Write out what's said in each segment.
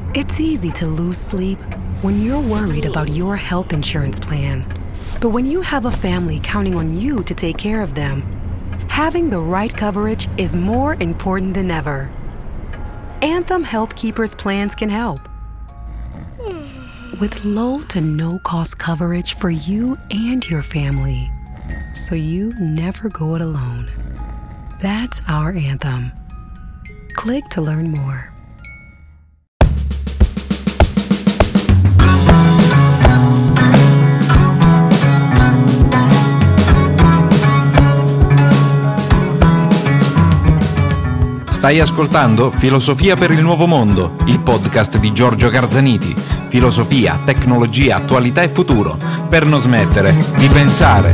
It's easy to lose sleep when you're worried about your health insurance plan. But when you have a family counting on you to take care of them, having the right coverage is more important than ever. Anthem Health Keepers plans can help. With low to no cost coverage for you and your family, so you never go it alone. That's our Anthem. Click to learn more. Stai ascoltando Filosofia per il Nuovo Mondo, il podcast di Giorgio Garzaniti. Filosofia, tecnologia, attualità e futuro, per non smettere di pensare.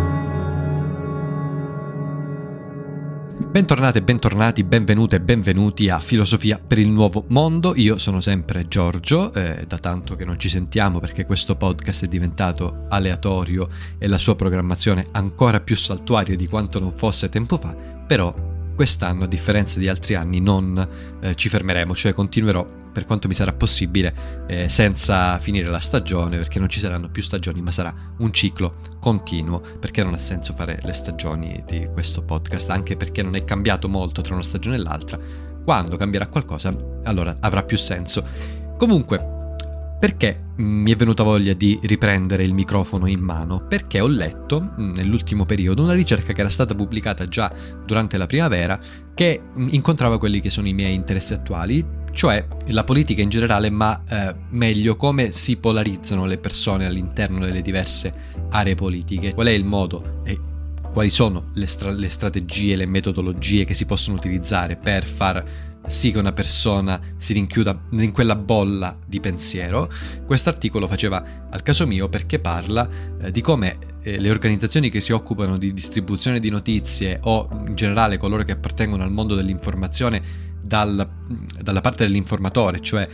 Bentornate, bentornati, benvenute e benvenuti a Filosofia per il Nuovo Mondo. Io sono sempre Giorgio, da tanto che non ci sentiamo perché questo podcast è diventato aleatorio e la sua programmazione ancora più saltuaria di quanto non fosse tempo fa, però quest'anno, a differenza di altri anni, non ci fermeremo, cioè continuerò per quanto mi sarà possibile senza finire la stagione, perché non ci saranno più stagioni, ma sarà un ciclo continuo, perché non ha senso fare le stagioni di questo podcast, anche perché non è cambiato molto tra una stagione e l'altra. Quando cambierà qualcosa, allora avrà più senso. Comunque, perché mi è venuta voglia di riprendere il microfono in mano? Perché ho letto nell'ultimo periodo una ricerca che era stata pubblicata già durante la primavera, che incontrava quelli che sono i miei interessi attuali, cioè la politica in generale, ma meglio come si polarizzano le persone all'interno delle diverse aree politiche, qual è il modo e quali sono le strategie, le metodologie che si possono utilizzare per far sì che una persona si rinchiuda in quella bolla di pensiero. Quest'articolo faceva al caso mio perché parla di come le organizzazioni che si occupano di distribuzione di notizie, o in generale coloro che appartengono al mondo dell'informazione dalla parte dell'informatore, cioè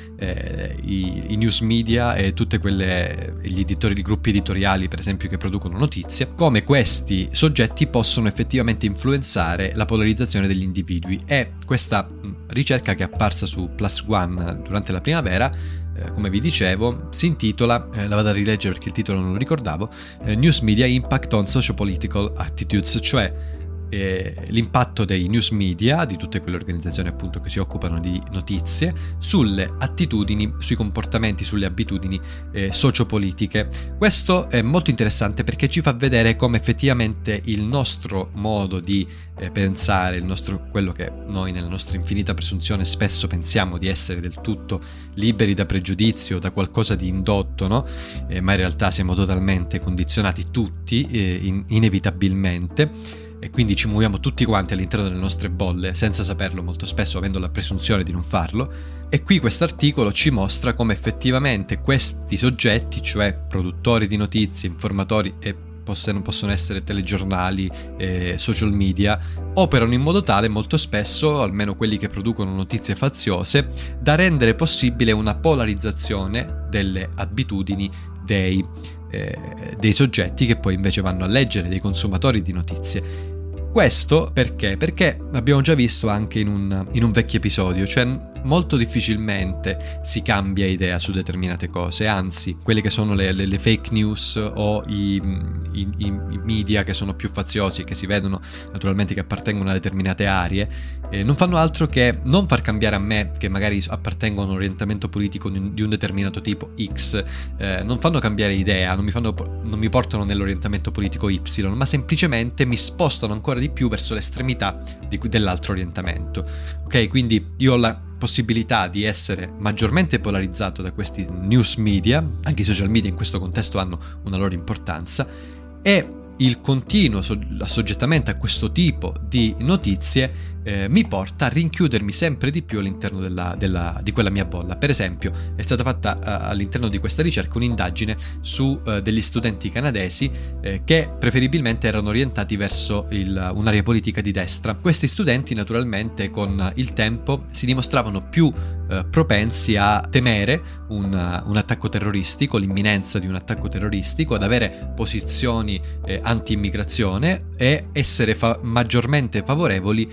i news media e tutte gli gruppi editoriali per esempio che producono notizie, come questi soggetti possono effettivamente influenzare la polarizzazione degli individui. E questa ricerca, che è apparsa su Plus One durante la primavera, come vi dicevo, si intitola, la vado a rileggere perché il titolo non lo ricordavo, News Media Impact on Sociopolitical Attitudes, cioè l'impatto dei news media, di tutte quelle organizzazioni appunto che si occupano di notizie, sulle attitudini, sui comportamenti, sulle abitudini sociopolitiche. Questo è molto interessante perché ci fa vedere come effettivamente il nostro modo di pensare, quello che noi nella nostra infinita presunzione spesso pensiamo di essere del tutto liberi da pregiudizio, da qualcosa di indotto, no? Ma in realtà siamo totalmente condizionati tutti, inevitabilmente. E quindi ci muoviamo tutti quanti all'interno delle nostre bolle senza saperlo, molto spesso avendo la presunzione di non farlo. E qui quest'articolo ci mostra come effettivamente questi soggetti, cioè produttori di notizie, informatori e possono essere telegiornali, social media, operano in modo tale molto spesso, almeno quelli che producono notizie faziose, da rendere possibile una polarizzazione delle abitudini dei soggetti che poi invece vanno a leggere, dei consumatori di notizie. Questo perché? Perché abbiamo già visto anche in un vecchio episodio, cioè molto difficilmente si cambia idea su determinate cose, anzi quelle che sono le fake news o i media che sono più faziosi, che si vedono naturalmente che appartengono a determinate aree, non fanno altro che non far cambiare a me, che magari appartengo a un orientamento politico di un determinato tipo X, non fanno cambiare idea, non mi portano nell'orientamento politico Y, ma semplicemente mi spostano ancora di più verso l'estremità dell'altro orientamento. Ok, quindi io ho la possibilità di essere maggiormente polarizzato da questi news media, anche i social media in questo contesto hanno una loro importanza, e il continuo assoggettamento a questo tipo di notizie mi porta a rinchiudermi sempre di più all'interno di quella mia bolla. Per esempio, è stata fatta all'interno di questa ricerca un'indagine su degli studenti canadesi che preferibilmente erano orientati verso un'area politica di destra. Questi studenti naturalmente con il tempo si dimostravano più propensi a temere un attacco terroristico, l'imminenza di un attacco terroristico, ad avere posizioni anti-immigrazione e essere maggiormente favorevoli rispetto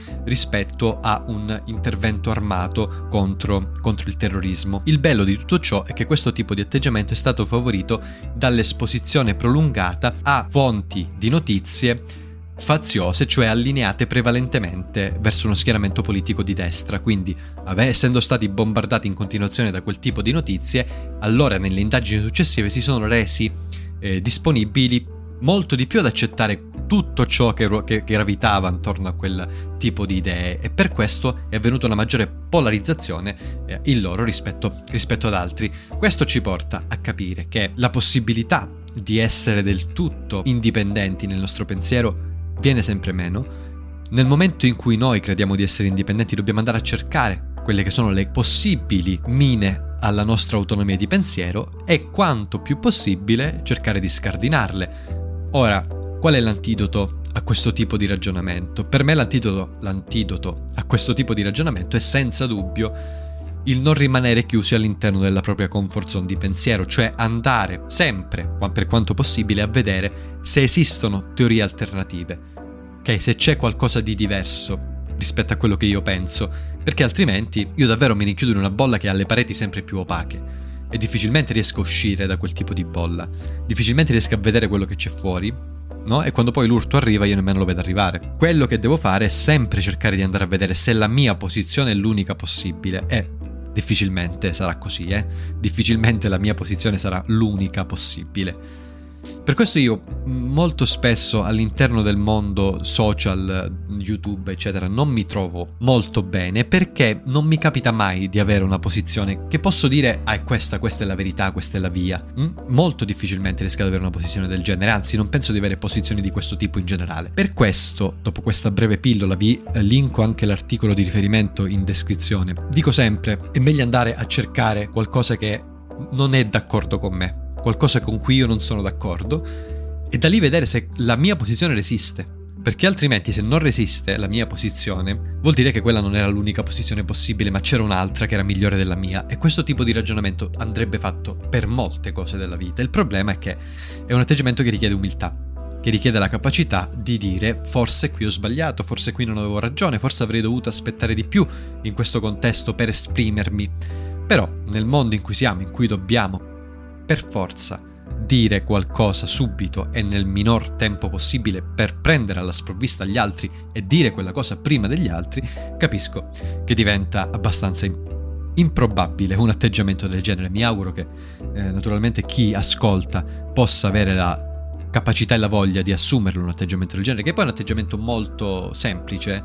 rispetto a un intervento armato contro il terrorismo. Il bello di tutto ciò è che questo tipo di atteggiamento è stato favorito dall'esposizione prolungata a fonti di notizie faziose, cioè allineate prevalentemente verso uno schieramento politico di destra. Quindi, essendo stati bombardati in continuazione da quel tipo di notizie, allora nelle indagini successive si sono resi disponibili molto di più ad accettare tutto ciò che gravitava intorno a quel tipo di idee, e per questo è avvenuta una maggiore polarizzazione in loro rispetto ad altri. Questo ci porta a capire che la possibilità di essere del tutto indipendenti nel nostro pensiero viene sempre meno. Nel momento in cui noi crediamo di essere indipendenti, dobbiamo andare a cercare quelle che sono le possibili mine alla nostra autonomia di pensiero e quanto più possibile cercare di scardinarle. Ora, qual è l'antidoto a questo tipo di ragionamento? Per me l'antidoto a questo tipo di ragionamento è senza dubbio il non rimanere chiusi all'interno della propria comfort zone di pensiero, cioè andare sempre, per quanto possibile, a vedere se esistono teorie alternative, ok? Se c'è qualcosa di diverso rispetto a quello che io penso, perché altrimenti io davvero mi rinchiudo in una bolla che ha le pareti sempre più opache e difficilmente riesco a uscire da quel tipo di bolla, difficilmente riesco a vedere quello che c'è fuori, no? E quando poi l'urto arriva io nemmeno lo vedo arrivare. Quello che devo fare è sempre cercare di andare a vedere se la mia posizione è l'unica possibile, e difficilmente sarà così, difficilmente la mia posizione sarà l'unica possibile. Per questo io molto spesso all'interno del mondo social, YouTube eccetera, non mi trovo molto bene, perché non mi capita mai di avere una posizione che posso dire è questa è la verità, questa è la via. Molto difficilmente riesco ad avere una posizione del genere, anzi non penso di avere posizioni di questo tipo in generale. Per questo, dopo questa breve pillola, vi linko anche l'articolo di riferimento in descrizione. Dico sempre, è meglio andare a cercare qualcosa che non è d'accordo con me, qualcosa con cui io non sono d'accordo, e da lì vedere se la mia posizione resiste, perché altrimenti, se non resiste la mia posizione, vuol dire che quella non era l'unica posizione possibile, ma c'era un'altra che era migliore della mia, e questo tipo di ragionamento andrebbe fatto per molte cose della vita. Il problema è che è un atteggiamento che richiede umiltà, che richiede la capacità di dire forse qui ho sbagliato, forse qui non avevo ragione, forse avrei dovuto aspettare di più in questo contesto per esprimermi. Però nel mondo in cui siamo, in cui dobbiamo per forza dire qualcosa subito e nel minor tempo possibile per prendere alla sprovvista gli altri e dire quella cosa prima degli altri, capisco che diventa abbastanza improbabile un atteggiamento del genere. Mi auguro che naturalmente chi ascolta possa avere la capacità e la voglia di assumerlo un atteggiamento del genere, che poi è un atteggiamento molto semplice,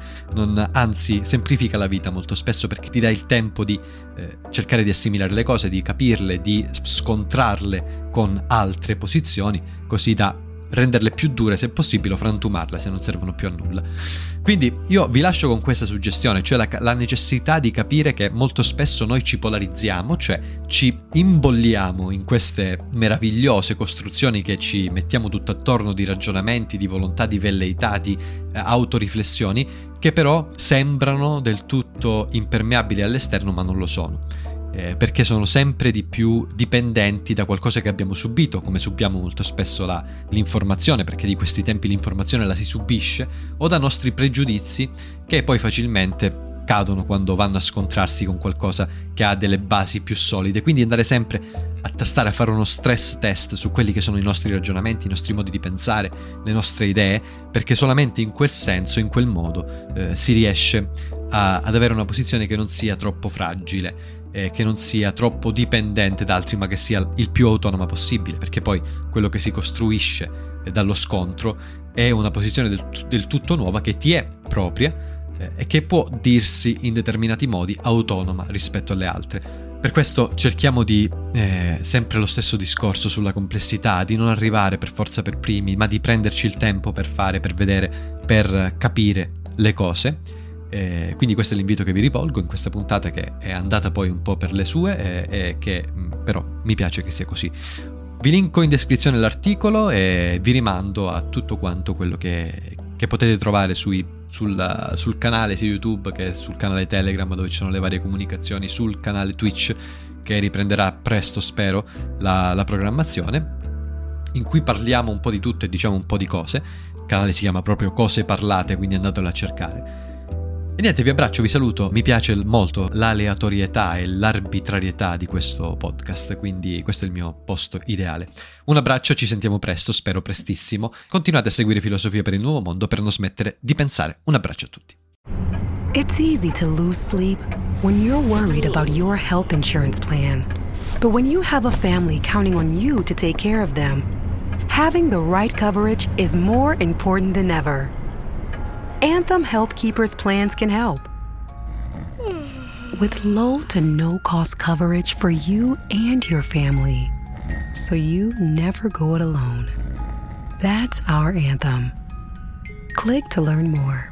anzi semplifica la vita molto spesso, perché ti dà il tempo di cercare di assimilare le cose, di capirle, di scontrarle con altre posizioni, così da renderle più dure se possibile o frantumarle se non servono più a nulla. Quindi io vi lascio con questa suggestione, cioè la necessità di capire che molto spesso noi ci polarizziamo, cioè ci imbolliamo in queste meravigliose costruzioni che ci mettiamo tutto attorno di ragionamenti, di volontà, di velleità, di autoriflessioni, che però sembrano del tutto impermeabili all'esterno, ma non lo sono. Perché sono sempre di più dipendenti da qualcosa che abbiamo subito, come subiamo molto spesso l'informazione, perché di questi tempi l'informazione la si subisce, o da nostri pregiudizi che poi facilmente cadono quando vanno a scontrarsi con qualcosa che ha delle basi più solide. Quindi andare sempre a tastare, a fare uno stress test su quelli che sono i nostri ragionamenti, i nostri modi di pensare, le nostre idee, perché solamente in quel senso, in quel modo si riesce ad avere una posizione che non sia troppo fragile, che non sia troppo dipendente da altri, ma che sia il più autonoma possibile, perché poi quello che si costruisce dallo scontro è una posizione del tutto nuova, che ti è propria e che può dirsi in determinati modi autonoma rispetto alle altre. Per questo cerchiamo di sempre lo stesso discorso sulla complessità, di non arrivare per forza per primi, ma di prenderci il tempo per fare, per vedere, per capire le cose. Quindi questo è l'invito che vi rivolgo in questa puntata, che è andata poi un po' per le sue e che però mi piace che sia così. Vi linko in descrizione l'articolo e vi rimando a tutto quanto quello che potete trovare sul canale sia YouTube che sul canale Telegram, dove ci sono le varie comunicazioni, sul canale Twitch, che riprenderà presto, spero, la programmazione, in cui parliamo un po' di tutto e diciamo un po' di cose. Il canale si chiama proprio Cose Parlate, quindi andatelo a cercare. E niente, vi abbraccio, vi saluto, mi piace molto l'aleatorietà e l'arbitrarietà di questo podcast, quindi questo è il mio posto ideale. Un abbraccio, ci sentiamo presto, spero prestissimo. Continuate a seguire Filosofia per il Nuovo Mondo per non smettere di pensare. Un abbraccio a tutti. It's easy to lose sleep when you're worried about your health insurance plan. But when you have a family counting on you to take care of them, having the right coverage is more important than ever. Anthem Health Keepers plans can help. With low to no cost coverage for you and your family, so you never go it alone. That's our Anthem. Click to learn more.